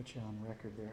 put you on record there.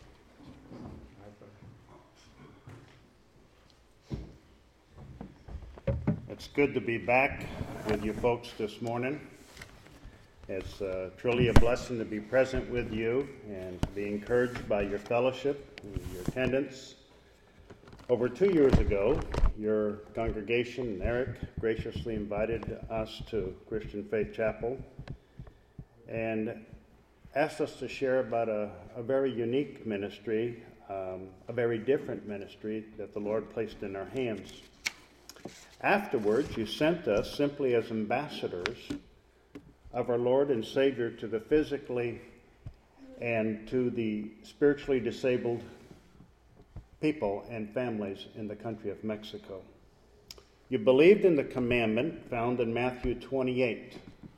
It's good to be back with you folks this morning. It's truly a blessing to be present with you and to be encouraged by your fellowship and your attendance. Over 2 years ago, your congregation and Eric graciously invited us to Christian Faith Chapel and asked us to share about a very unique ministry, a very different ministry that the Lord placed in our hands. Afterwards, you sent us simply as ambassadors of our Lord and Savior to the physically and to the spiritually disabled people and families in the country of Mexico. You believed in the commandment found in Matthew 28.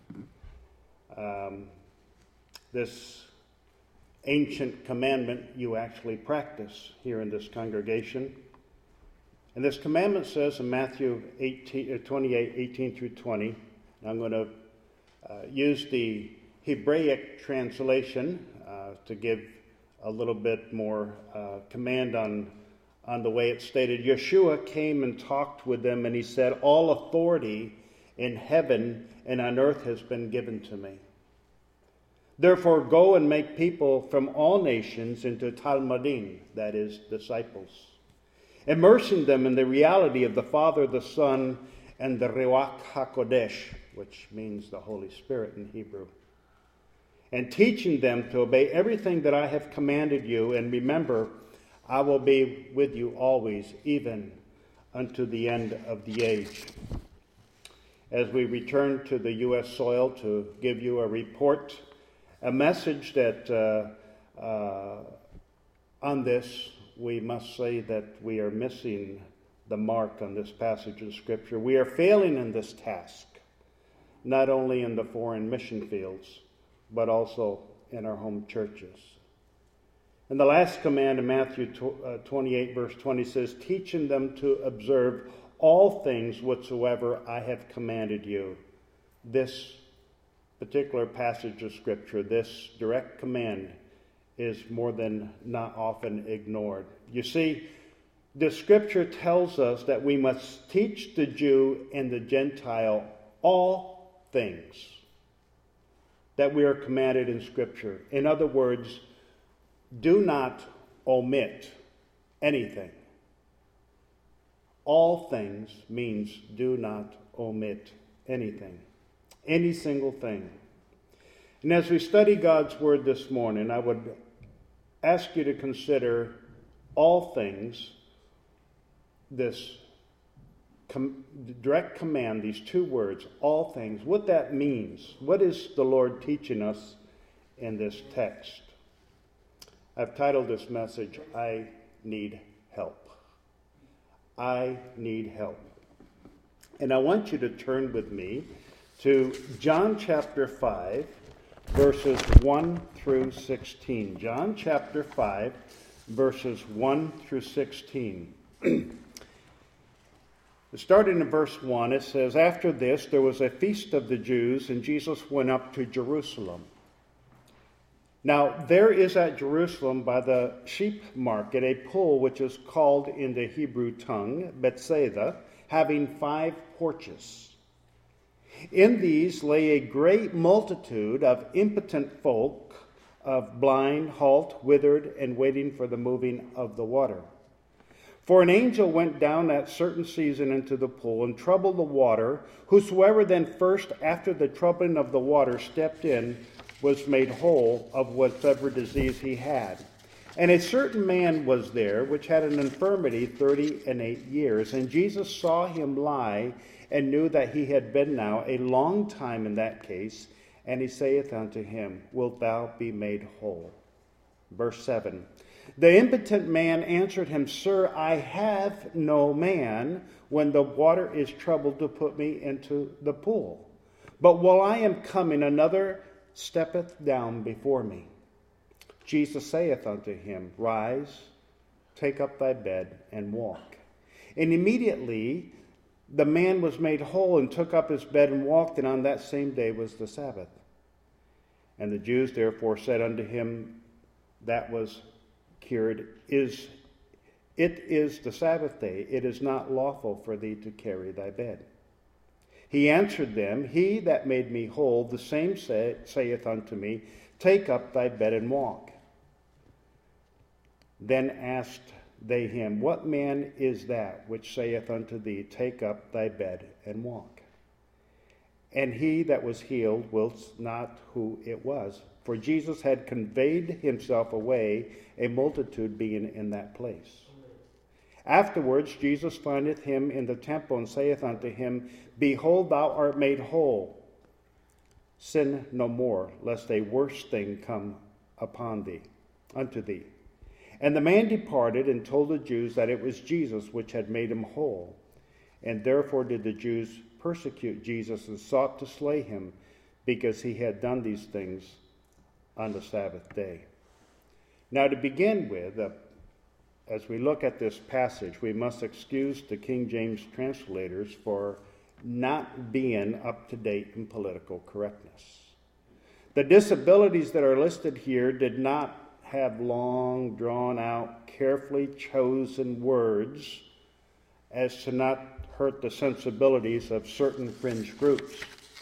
This ancient commandment you actually practice here in this congregation. And this commandment says in Matthew 28, 18 through 20, I'm going to use the Hebraic translation to give a little bit more command on the way it's stated. Yeshua came and talked with them, and he said, "All authority in heaven and on earth has been given to me. Therefore go and make people from all nations into Talmudim," that is, disciples, immersing them in the reality of the Father, the Son, and the Ruach HaKodesh, which means the Holy Spirit in Hebrew, and teaching them to obey everything that I have commanded you, and remember, I will be with you always, even unto the end of the age. As we return to the U.S. soil to give you a report, a message that on this, we must say that we are missing the mark on this passage of Scripture. We are failing in this task, not only in the foreign mission fields, but also in our home churches. And the last command in Matthew 28, verse 20 says, "Teaching them to observe all things whatsoever I have commanded you." This particular passage of Scripture, this direct command, is more than not often ignored. You see, the Scripture tells us that we must teach the Jew and the Gentile all things that we are commanded in Scripture. In other words, do not omit anything. All things means do not omit anything. Any single thing. And as we study God's Word this morning, I would ask you to consider all things, this direct command, these two words, all things, what that means. What is the Lord teaching us in this text? I've titled this message, I Need Help. I need help. And I want you to turn with me to John chapter 5, verses 1 through 16. John chapter 5, verses 1 through 16. Starting in verse 1, it says, "After this, there was a feast of the Jews, and Jesus went up to Jerusalem. Now, there is at Jerusalem by the sheep market a pool which is called in the Hebrew tongue Bethesda, having 5 porches. In these lay a great multitude of impotent folk, of blind, halt, withered, and waiting for the moving of the water. For an angel went down at certain season into the pool and troubled the water. Whosoever then first after the troubling of the water stepped in was made whole of whatever disease he had. And a certain man was there which had an infirmity 38 years. And Jesus saw him lie, and knew that he had been now a long time in that case. And he saith unto him, Wilt thou be made whole? Verse 7. The impotent man answered him, Sir, I have no man when the water is troubled to put me into the pool. But while I am coming, another steppeth down before me. Jesus saith unto him, Rise, take up thy bed, and walk. And immediately the man was made whole, and took up his bed and walked, and on that same day was the Sabbath. And the Jews therefore said unto him, that was cured, it is the Sabbath day. It is not lawful for thee to carry thy bed. He answered them, He that made me whole, the same saith unto me, Take up thy bed and walk. Then asked they him, What man is that which saith unto thee, Take up thy bed and walk? And he that was healed wist not who it was, for Jesus had conveyed himself away, a multitude being in that place. Afterwards Jesus findeth him in the temple, and saith unto him, Behold, thou art made whole. Sin no more, lest a worse thing come upon thee, unto thee. And the man departed, and told the Jews that it was Jesus which had made him whole. And therefore did the Jews persecute Jesus, and sought to slay him, because he had done these things on the Sabbath day. Now, to begin with, as we look at this passage, we must excuse the King James translators for not being up to date in political correctness. The disabilities that are listed here did not have long, drawn-out, carefully chosen words as to not hurt the sensibilities of certain fringe groups.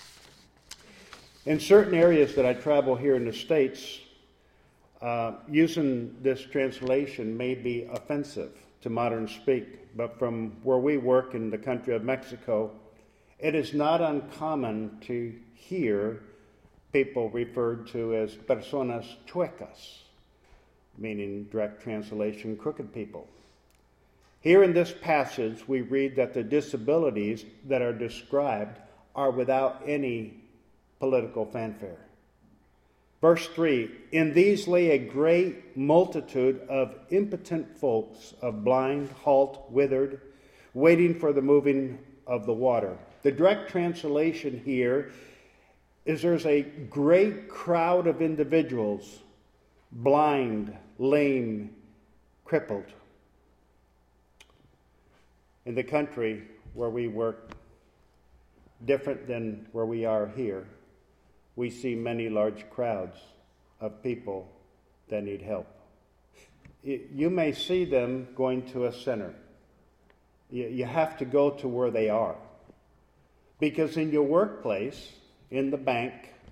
In certain areas that I travel here in the States, using this translation may be offensive to modern speak, but from where we work in the country of Mexico, it is not uncommon to hear people referred to as personas chuecas, meaning direct translation, crooked people. Here in this passage, we read that the disabilities that are described are without any political fanfare. Verse 3, In these lay a great multitude of impotent folks, of blind, halt, withered, waiting for the moving of the water. The direct translation here is there's a great crowd of individuals, blind, lame, crippled. In the country where we work, different than where we are here, we see many large crowds of people that need help. You may see them going to a center. You have to go to where they are. Because in your workplace, in the bank,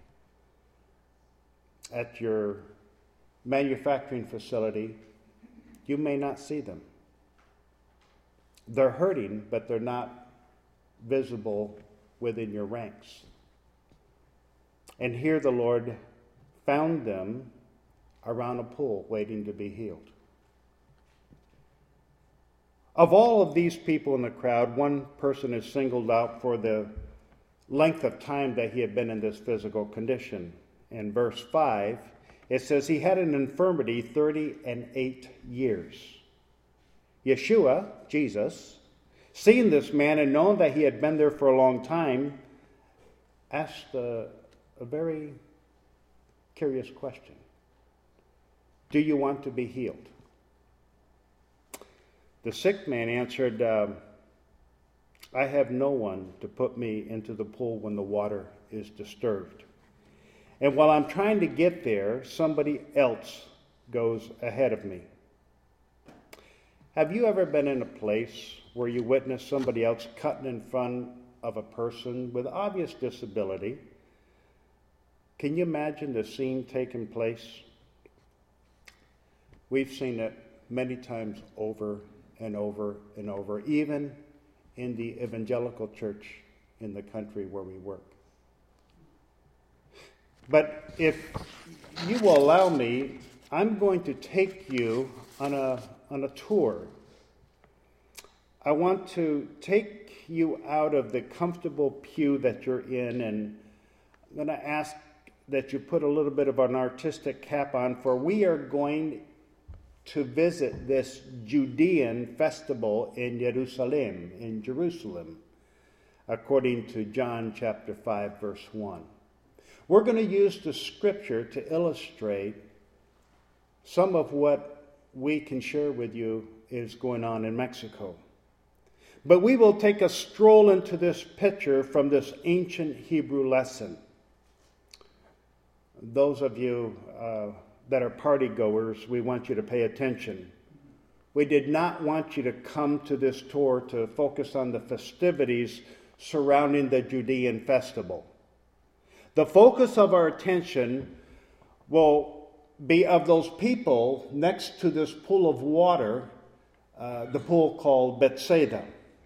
at your manufacturing facility, you may not see them. They're hurting, but they're not visible within your ranks. And here the Lord found them around a pool waiting to be healed. Of all of these people in the crowd, one person is singled out for the length of time that he had been in this physical condition. In verse 5, it says he had an infirmity 38 years. Yeshua, Jesus, seeing this man and knowing that he had been there for a long time, asked a very curious question. Do you want to be healed? The sick man answered, I have no one to put me into the pool when the water is disturbed. And while I'm trying to get there, somebody else goes ahead of me. Have you ever been in a place where you witnessed somebody else cutting in front of a person with obvious disability? Can you imagine the scene taking place? We've seen it many times over and over and over, even in the evangelical church in the country where we work. But if you will allow me, I'm going to take you on a tour. I want to take you out of the comfortable pew that you're in, and I'm going to ask that you put a little bit of an artistic cap on, for we are going to visit this Judean festival in Jerusalem, according to John chapter 5, verse 1. We're going to use the scripture to illustrate some of what we can share with you is going on in Mexico. But we will take a stroll into this picture from this ancient Hebrew lesson. Those of you that are party goers, we want you to pay attention. We did not want you to come to this tour to focus on the festivities surrounding the Judean festival. The focus of our attention will be of those people next to this pool of water, the pool called Bethsaida.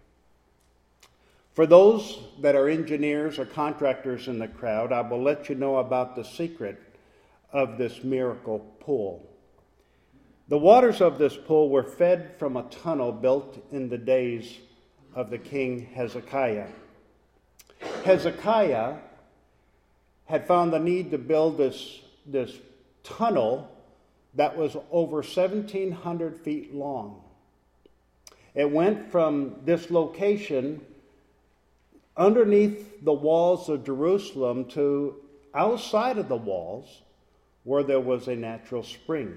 For those that are engineers or contractors in the crowd, I will let you know about the secret of this miracle pool. The waters of this pool were fed from a tunnel built in the days of the king Hezekiah. Hezekiah had found the need to build this tunnel that was over 1,700 feet long. It went from this location underneath the walls of Jerusalem to outside of the walls where there was a natural spring.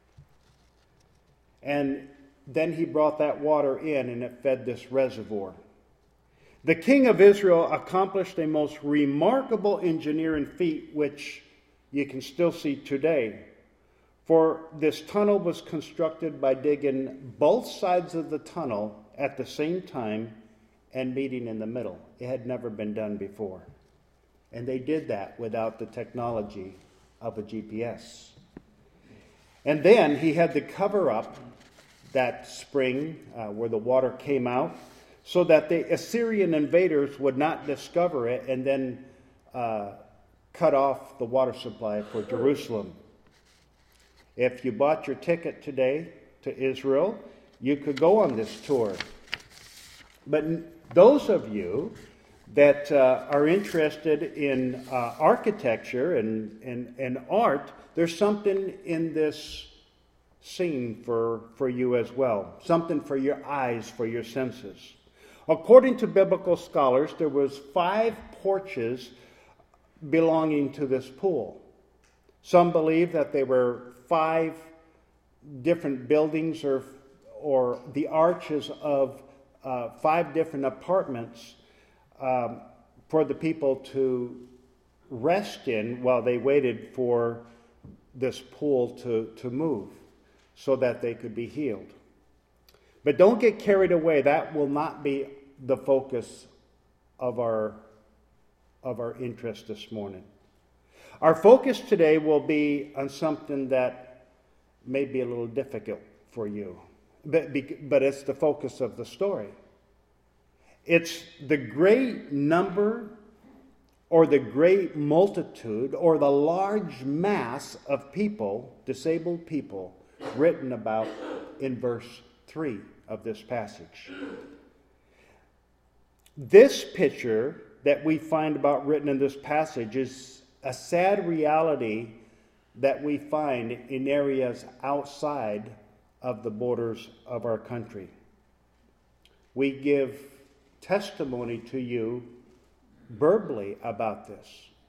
And then he brought that water in and it fed this reservoir. The king of Israel accomplished a most remarkable engineering feat, which you can still see today. For this tunnel was constructed by digging both sides of the tunnel at the same time and meeting in the middle. It had never been done before. And they did that without the technology of a GPS. And then he had to cover up that spring where the water came out so that the Assyrian invaders would not discover it and then cut off the water supply for Jerusalem. If you bought your ticket today to Israel, you could go on this tour. But those of you that are interested in architecture and art, there's something in this scene for you as well. Something for your eyes, for your senses. According to biblical scholars, there was 5 porches belonging to this pool. Some believe that they were 5 different buildings or the arches of 5 different apartments for the people to rest in while they waited for this pool to move so that they could be healed. But don't get carried away. That will not be the focus of our interest this morning. Our focus today will be on something that may be a little difficult for you, but it's the focus of the story. It's the great number or the great multitude or the large mass of people, disabled people, written about in verse 3 of this passage. This picture that we find about written in this passage is a sad reality that we find in areas outside of the borders of our country. We give testimony to you verbally about this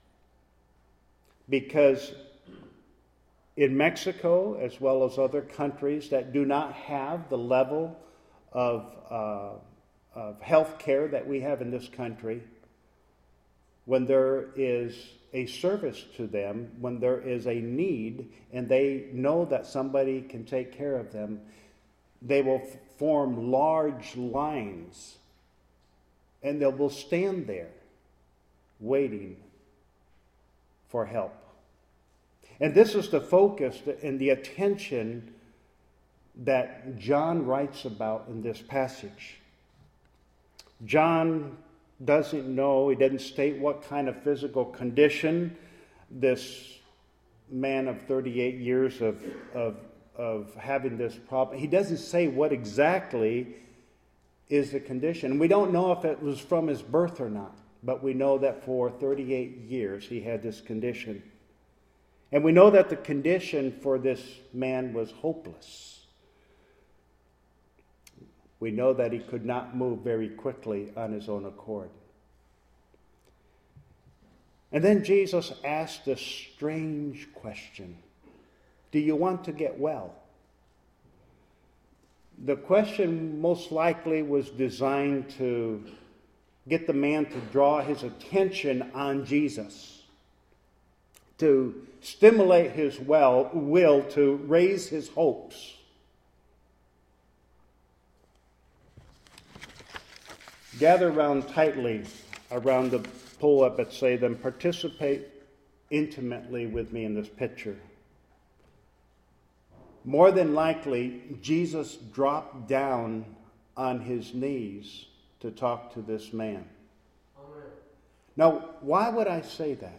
because in Mexico, as well as other countries that do not have the level of health care that we have in this country, when there is a service to them, when there is a need, and they know that somebody can take care of them, they will form large lines, and they will stand there waiting for help. And this is the focus and the attention that John writes about in this passage. John doesn't know, he doesn't state what kind of physical condition this man of 38 years of having this problem. He doesn't say what exactly is the condition. We don't know if it was from his birth or not, but we know that for 38 years he had this condition. And we know that the condition for this man was hopeless. We know that he could not move very quickly on his own accord. And then Jesus asked a strange question. Do you want to get well? The question most likely was designed to get the man to draw his attention on Jesus, to stimulate his will to raise his hopes. Gather round tightly around the pool at Bethsaida and participate intimately with me in this picture. More than likely, Jesus dropped down on his knees to talk to this man. Amen. Now, why would I say that?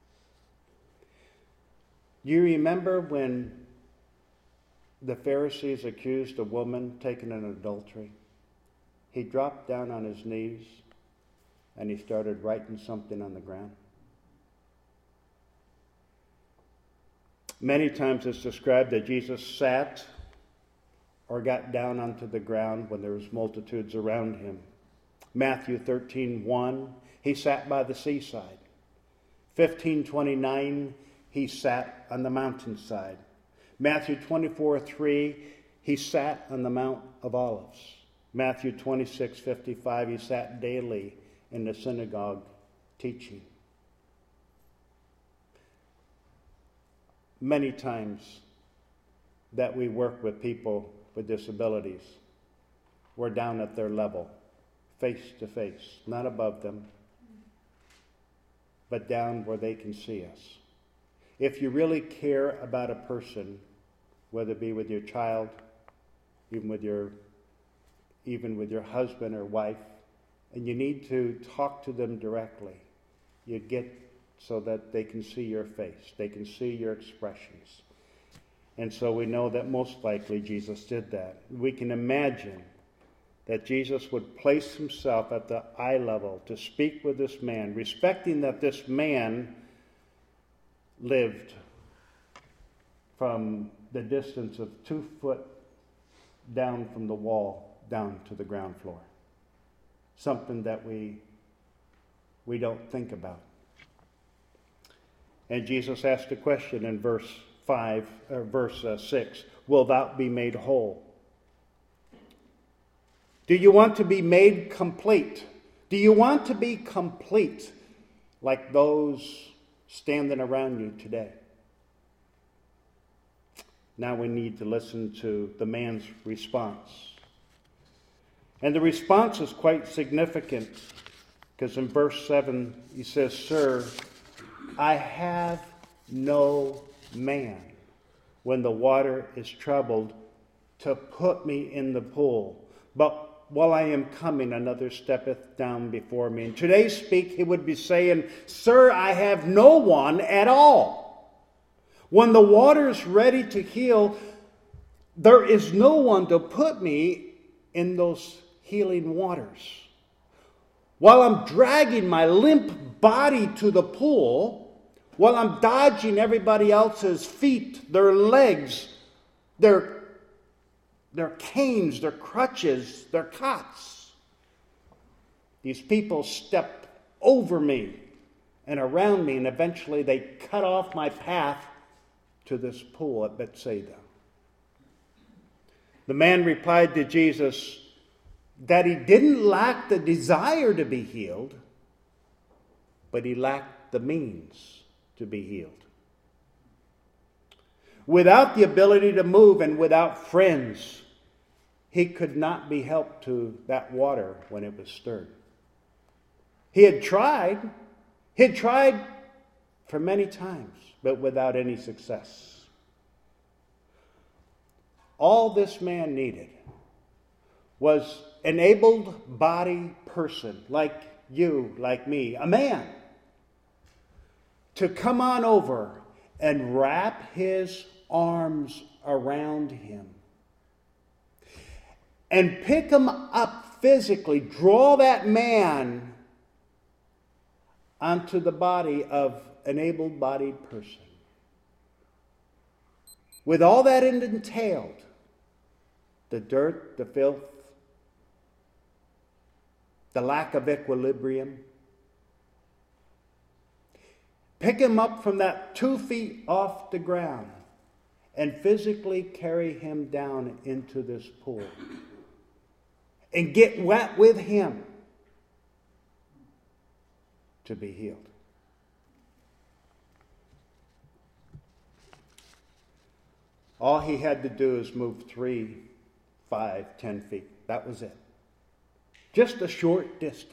You remember when the Pharisees accused a woman taken in adultery? He dropped down on his knees and he started writing something on the ground. Many times it's described that Jesus sat or got down onto the ground when there was multitudes around him. Matthew 13:1, he sat by the seaside. 15:29, he sat on the mountainside. Matthew 24:3, he sat on the Mount of Olives. Matthew 26:55, he sat daily in the synagogue teaching. Many times that we work with people with disabilities, we're down at their level, face to face, not above them, but down where they can see us. If you really care about a person, whether it be with your child, even with your husband or wife, and you need to talk to them directly, you get so that they can see your face, they can see your expressions. And so we know that most likely Jesus did that. We can imagine that Jesus would place himself at the eye level to speak with this man, respecting that this man lived from the distance of 2 foot down from the wall down to the ground floor. Something that we don't think about. And Jesus asked a question in verse 6, will thou be made whole? Do you want to be made complete? Do you want to be complete like those standing around you today? Now we need to listen to the man's response. And the response is quite significant, because in verse 7 he says, Sir, I have no man when the water is troubled to put me in the pool. But while I am coming, another steppeth down before me. In today's speak, he would be saying, Sir, I have no one at all. When the water is ready to heal, there is no one to put me in those healing waters. While I'm dragging my limp body to the pool, while I'm dodging everybody else's feet, their legs, their canes, their crutches, their cots, these people step over me and around me, and eventually they cut off my path to this pool at Bethsaida. The man replied to Jesus that he didn't lack the desire to be healed, but he lacked the means to be healed. Without the ability to move and without friends, he could not be helped to that water when it was stirred. He had tried for many times, but without any success. All this man needed was an able-bodied person like you, like me, a man, to come on over and wrap his arms around him and pick him up physically, draw that man onto the body of an able-bodied person. With all that it entailed, the dirt, the filth, the lack of equilibrium. Pick him up from that 2 feet off the ground and physically carry him down into this pool and get wet with him to be healed. All he had to do is move 3, 5, 10 feet. That was it. Just a short distance.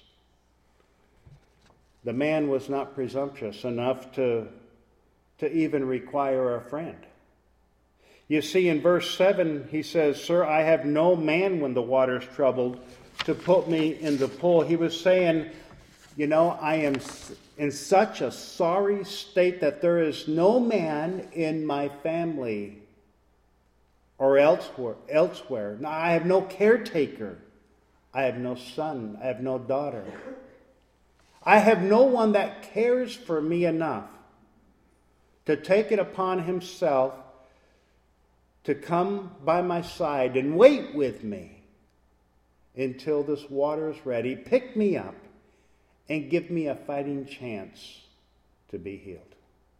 The man was not presumptuous enough to even require a friend. You see, in verse 7, he says, "Sir, I have no man when the water's troubled to put me in the pool." He was saying, I am in such a sorry state that there is no man in my family or elsewhere. Now, I have no caretaker. I have no son. I have no daughter. I have no one that cares for me enough to take it upon himself to come by my side and wait with me until this water is ready, pick me up, and give me a fighting chance to be healed.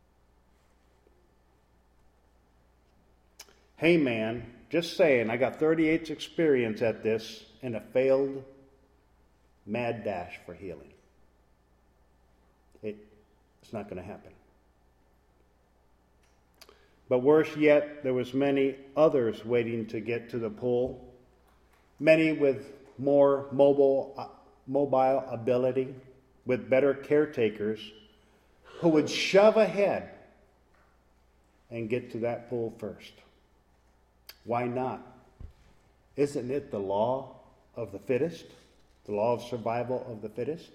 Hey man, just saying, I got 38's experience at this in a failed mad dash for healing. It's not going to happen. But worse yet, there was many others waiting to get to the pool, many with more mobile ability, with better caretakers, who would shove ahead and get to that pool first. Why not? Isn't it the law of the fittest? The law of survival of the fittest?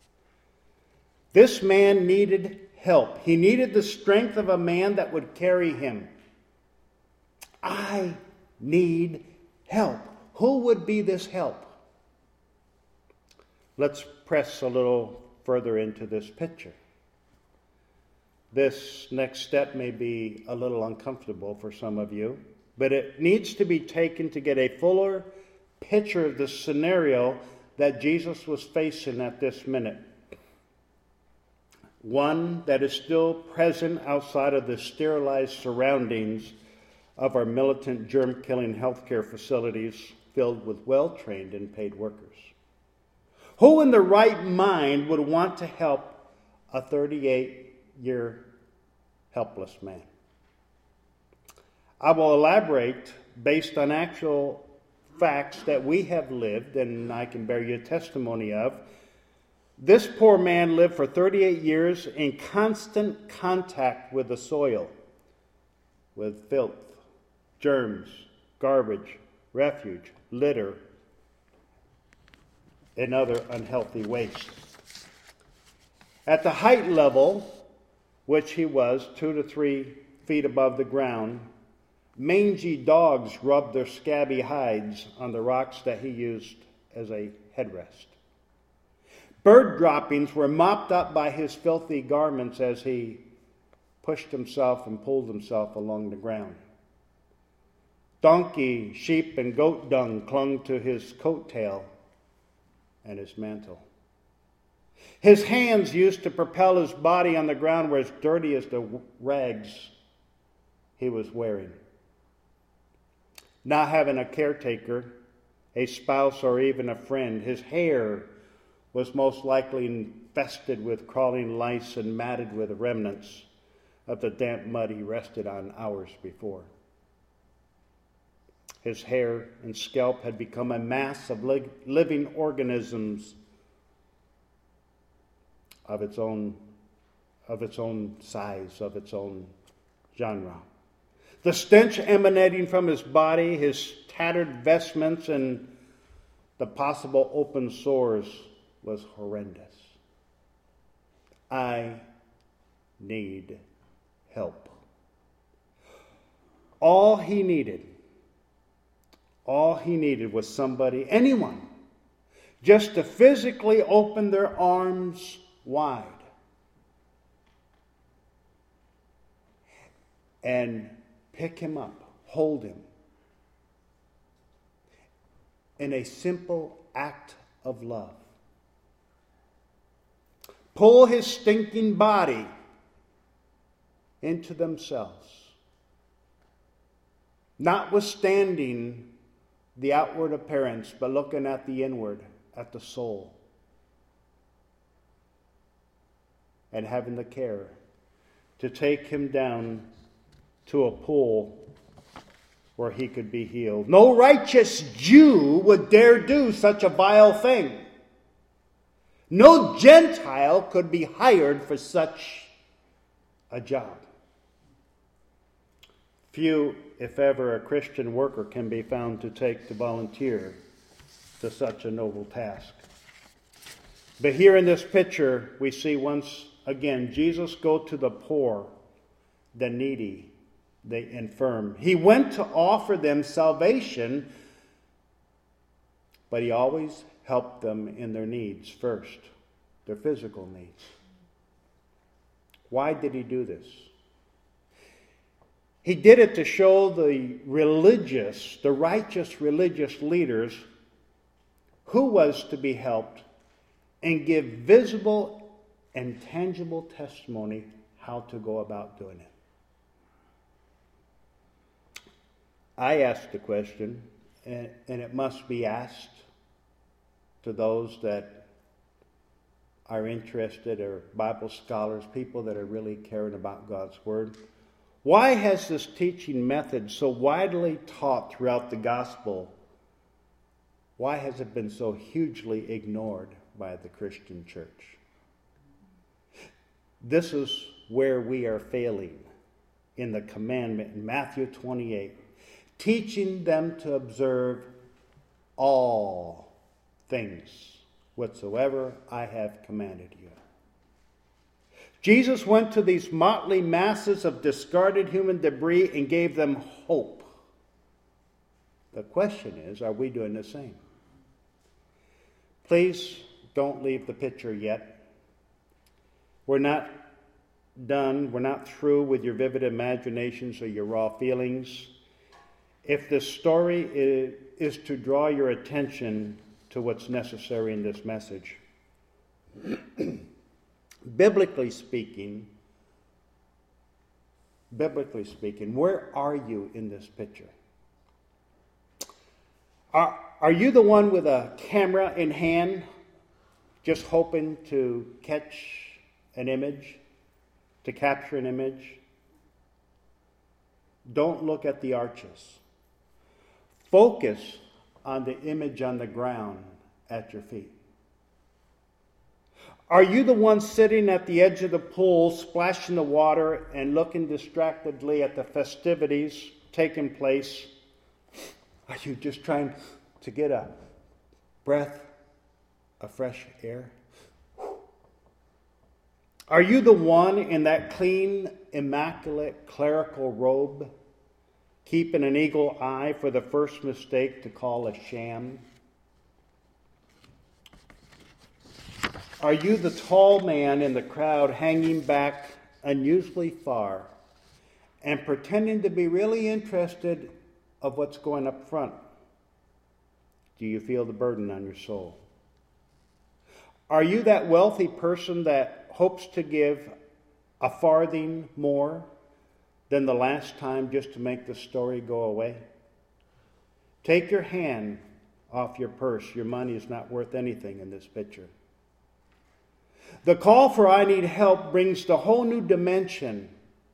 This man needed help. He needed the strength of a man that would carry him. I need help. Who would be this help? Let's press a little further into this picture. This next step may be a little uncomfortable for some of you, but it needs to be taken to get a fuller picture of the scenario that Jesus was facing at this minute. One that is still present outside of the sterilized surroundings of our militant germ-killing healthcare facilities filled with well-trained and paid workers. Who in their right mind would want to help a 38-year helpless man? I will elaborate based on actual facts that we have lived and I can bear you testimony of. This poor man lived for 38 years in constant contact with the soil, with filth, germs, garbage, refuge, litter, and other unhealthy waste. At the height level, which he was 2 to 3 feet above the ground, mangy dogs rubbed their scabby hides on the rocks that he used as a headrest. Bird droppings were mopped up by his filthy garments as he pushed himself and pulled himself along the ground. Donkey, sheep, and goat dung clung to his coat tail and his mantle. His hands used to propel his body on the ground were as dirty as the rags he was wearing. Not having a caretaker, a spouse, or even a friend, his hair was most likely infested with crawling lice and matted with the remnants of the damp mud he rested on hours before. His hair and scalp had become a mass of living organisms of its own size, of its own genre. The stench emanating from his body, his tattered vestments, and the possible open sores was horrendous. I need help. All he needed was somebody, anyone, just to physically open their arms wide and pick him up, hold him, in a simple act of love. Pull his stinking body into themselves, notwithstanding the outward appearance, but looking at the inward, at the soul, and having the care to take him down to a pool where he could be healed. No righteous Jew would dare do such a vile thing. No Gentile could be hired for such a job. Few, if ever, a Christian worker can be found to take to volunteer to such a noble task. But here in this picture, we see once again Jesus go to the poor, the needy, the infirm. He went to offer them salvation, but he always helped them in their needs first, their physical needs. Why did he do this? He did it to show the righteous religious leaders who was to be helped and give visible and tangible testimony how to go about doing it. I asked the question, and it must be asked to those that are interested, or Bible scholars, people that are really caring about God's Word. Why has this teaching method so widely taught throughout the gospel? Why has it been so hugely ignored by the Christian church? This is where we are failing in the commandment in Matthew 28. Teaching them to observe all things whatsoever I have commanded you. Jesus went to these motley masses of discarded human debris and gave them hope. The question is, are we doing the same? Please don't leave the picture yet. We're not done. We're not through with your vivid imaginations or your raw feelings. If this story is to draw your attention to what's necessary in this message, biblically speaking, where are you in this picture? Are you the one with a camera in hand, just hoping to catch an image, to capture an image? Don't look at the arches. Focus on the image on the ground at your feet. Are you the one sitting at the edge of the pool, splashing the water and looking distractedly at the festivities taking place? Are you just trying to get a breath of fresh air? Are you the one in that clean, immaculate clerical robe, keeping an eagle eye for the first mistake to call a sham? Are you the tall man in the crowd hanging back unusually far and pretending to be really interested of what's going up front? Do you feel the burden on your soul? Are you that wealthy person that hopes to give a farthing more than the last time just to make the story go away? Take your hand off your purse. Your money is not worth anything in this picture. The call for I need help brings the whole new dimension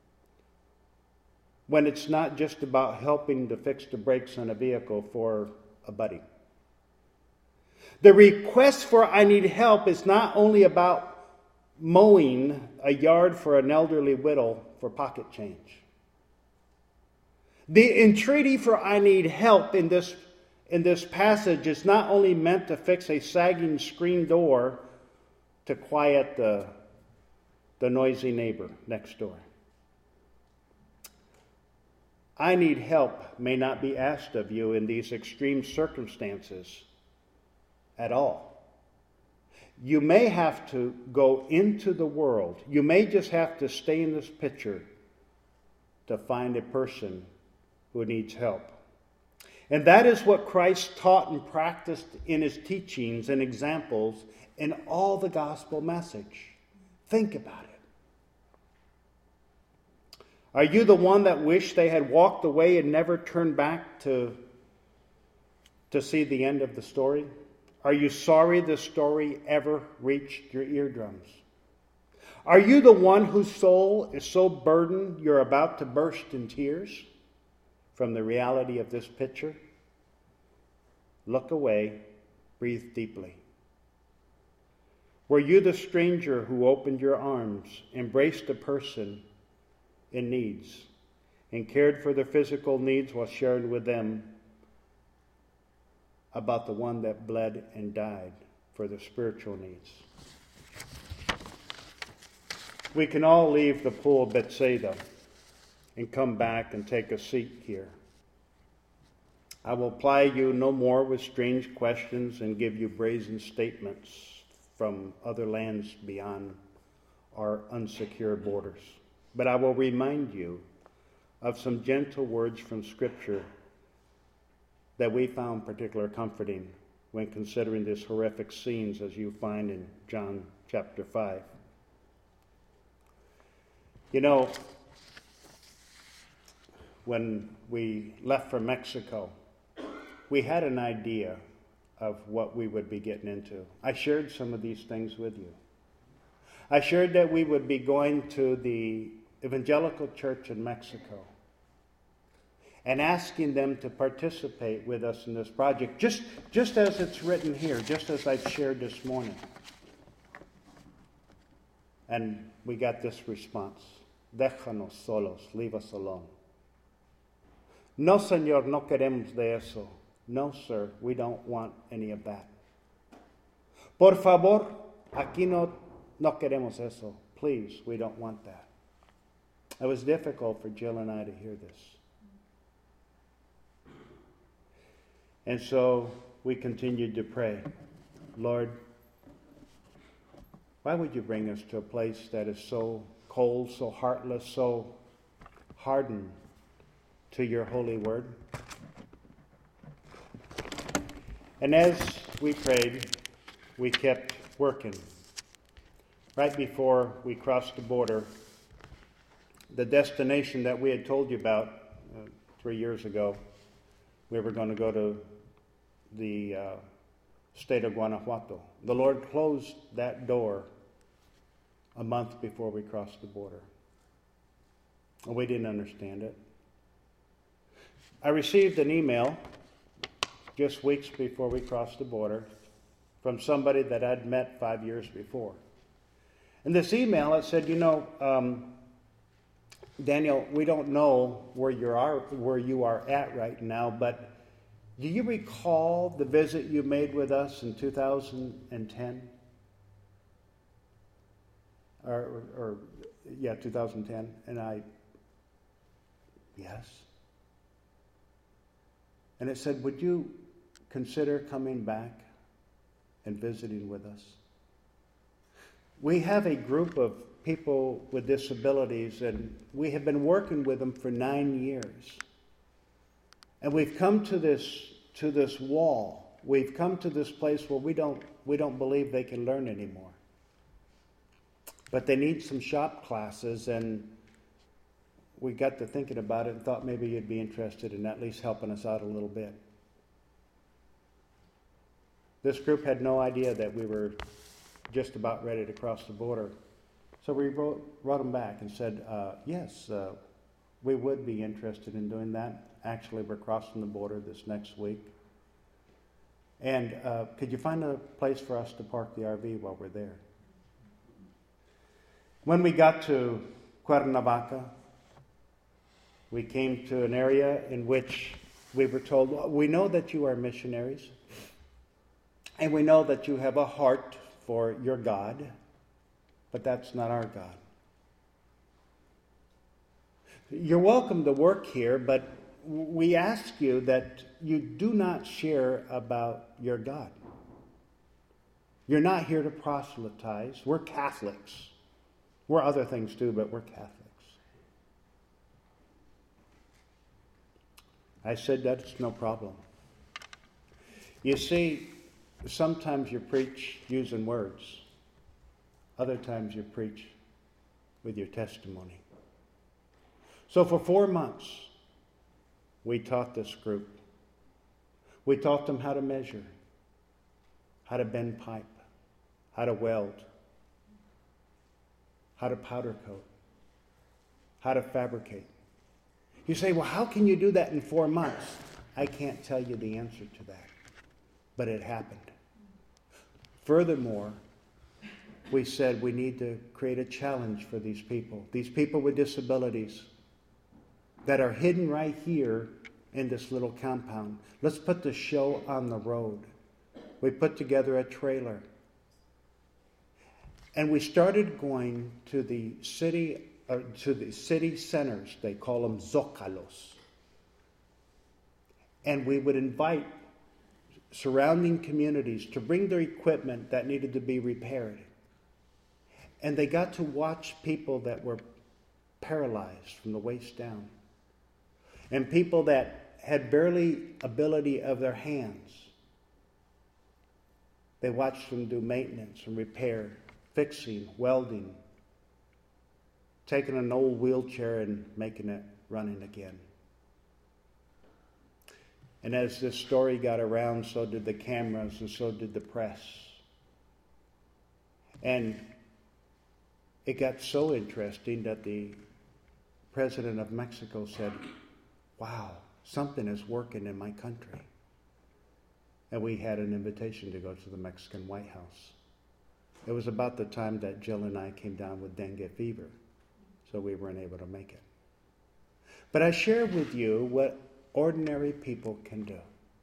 when it's not just about helping to fix the brakes on a vehicle for a buddy. The request for I need help is not only about mowing a yard for an elderly widow for pocket change. The entreaty for I need help in this passage is not only meant to fix a sagging screen door to quiet the noisy neighbor next door. I need help may not be asked of you in these extreme circumstances at all. You may have to go into the world. You may just have to stay in this picture to find a person who needs help. And that is what Christ taught and practiced in his teachings and examples in all the gospel message. Think about it. Are you the one that wished they had walked away and never turned back to see the end of the story? Are you sorry the story ever reached your eardrums? Are you the one whose soul is so burdened you're about to burst in tears from the reality of this picture, look away, breathe deeply. Were you the stranger who opened your arms, embraced a person in needs, and cared for their physical needs while sharing with them about the one that bled and died for their spiritual needs? We can all leave the pool of Bethsaida and come back and take a seat here. I will ply you no more with strange questions and give you brazen statements from other lands beyond our unsecure borders. But I will remind you of some gentle words from Scripture that we found particularly comforting when considering these horrific scenes as you find in John chapter 5. You know, when we left for Mexico, we had an idea of what we would be getting into. I shared some of these things with you. I shared that we would be going to the Evangelical Church in Mexico and asking them to participate with us in this project, just as it's written here, just as I shared this morning. And we got this response: Déjanos solos, leave us alone. No, Señor, no queremos de eso. No, sir, we don't want any of that. Por favor, aquí no queremos eso. Please, we don't want that. It was difficult for Jill and I to hear this. And so we continued to pray. Lord, why would you bring us to a place that is so cold, so heartless, so hardened to your holy word? And as we prayed, we kept working. Right before we crossed the border, the destination that we had told you about 3 years ago, we were going to go to the state of Guanajuato. The Lord closed that door a month before we crossed the border. And we didn't understand it. I received an email just weeks before we crossed the border from somebody that I'd met 5 years before. In this email, it said, Daniel, we don't know where you are at right now, but do you recall the visit you made with us in 2010? 2010. And yes. And it said, would you consider coming back and visiting with us? We have a group of people with disabilities, and we have been working with them for 9 years. And we've come to this wall. We've come to this place where we don't believe they can learn anymore. But they need some shop classes, and we got to thinking about it and thought maybe you'd be interested in at least helping us out a little bit. This group had no idea that we were just about ready to cross the border. So we wrote them back and said, yes, we would be interested in doing that. Actually, we're crossing the border this next week. And could you find a place for us to park the RV while we're there? When we got to Cuernavaca, we came to an area in which we were told, we know that you are missionaries, and we know that you have a heart for your God, but that's not our God. You're welcome to work here, but we ask you that you do not share about your God. You're not here to proselytize. We're Catholics. We're other things too, but we're Catholics. I said, that's no problem. You see, sometimes you preach using words. Other times you preach with your testimony. So for 4 months, we taught this group. We taught them how to measure, how to bend pipe, how to weld, how to powder coat, how to fabricate. You say, well, how can you do that in 4 months? I can't tell you the answer to that, but it happened. Furthermore, we said we need to create a challenge for these people with disabilities that are hidden right here in this little compound. Let's put the show on the road. We put together a trailer. And we started going to the city centers. They call them zócalos. And we would invite surrounding communities to bring their equipment that needed to be repaired. And they got to watch people that were paralyzed from the waist down. And people that had barely ability of their hands. They watched them do maintenance and repair, fixing, welding, taking an old wheelchair and making it running again. And as this story got around, so did the cameras and so did the press. And it got so interesting that the president of Mexico said, wow, something is working in my country. And we had an invitation to go to the Mexican White House. It was about the time that Jill and I came down with dengue fever, so we weren't able to make it. But I share with you what ordinary people can do.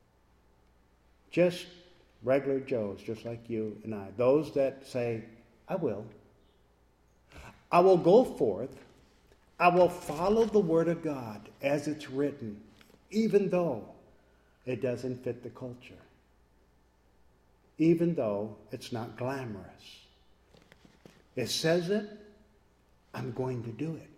Just regular Joes, just like you and I. Those that say, I will. I will go forth. I will follow the Word of God as it's written, even though it doesn't fit the culture. Even though it's not glamorous. It says it, I'm going to do it.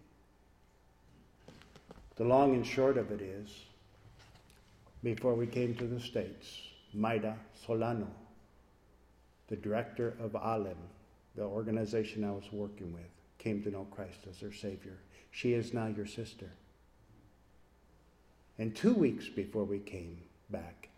The long and short of it is, before we came to the States, Maida Solano, the director of ALEM, the organization I was working with, came to know Christ as their Savior. She is now your sister. And 2 weeks before we came back,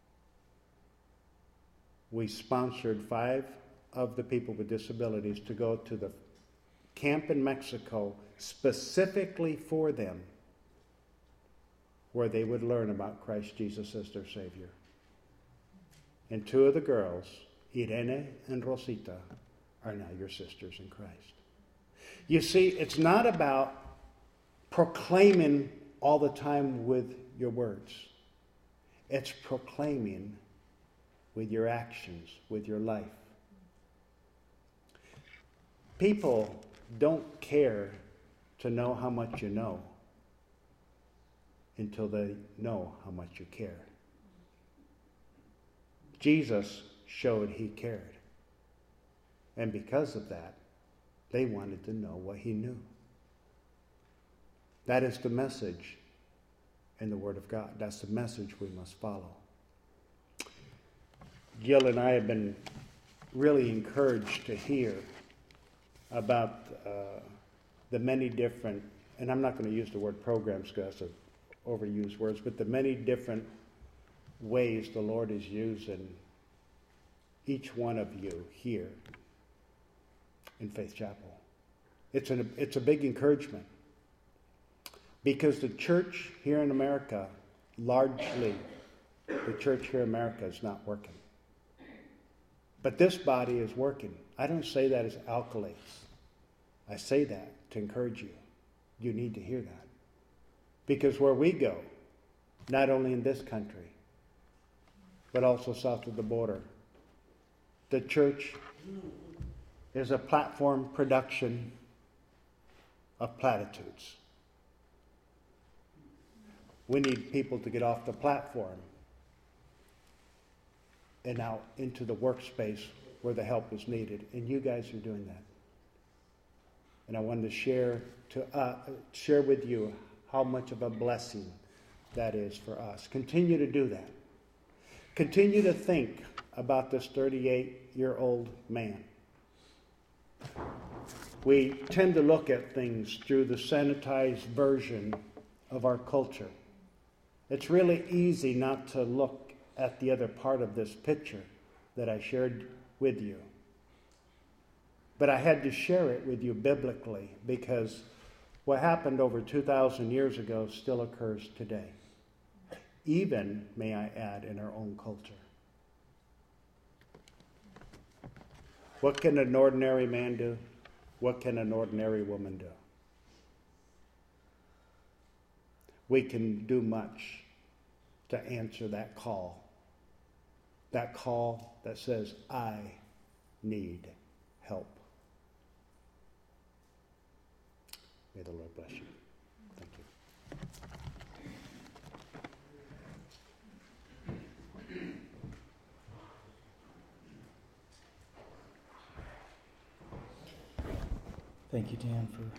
we sponsored 5 of the people with disabilities to go to the camp in Mexico specifically for them, where they would learn about Christ Jesus as their Savior. And 2 of the girls, Irene and Rosita, are now your sisters in Christ. You see, it's not about proclaiming all the time with your words. It's proclaiming with your actions, with your life. People don't care to know how much you know until they know how much you care. Jesus showed he cared. And because of that, they wanted to know what he knew. That is the message in the Word of God. That's the message we must follow. Gil and I have been really encouraged to hear about the many different, and I'm not going to use the word programs because that's overused words, but the many different ways the Lord is using each one of you here in Faith Chapel. It's a big encouragement because the church here in America, largely, the church here in America is not working. But this body is working. I don't say that as accolades. I say that to encourage you. You need to hear that. Because where we go, not only in this country, but also south of the border, the church is a platform production of platitudes. We need people to get off the platform and out into the workspace where the help is needed. And you guys are doing that. And I wanted to share with you how much of a blessing that is for us. Continue to do that. Continue to think about this 38-year-old man. We tend to look at things through the sanitized version of our culture. It's really easy not to look at the other part of this picture that I shared with you. But I had to share it with you biblically because What happened over 2,000 years ago still occurs today. Even, may I add, in our own culture. What can an ordinary man do? What can an ordinary woman do? We can do much to answer that call that says, I need help. May the Lord bless you. Thank you. Thank you, Dan, for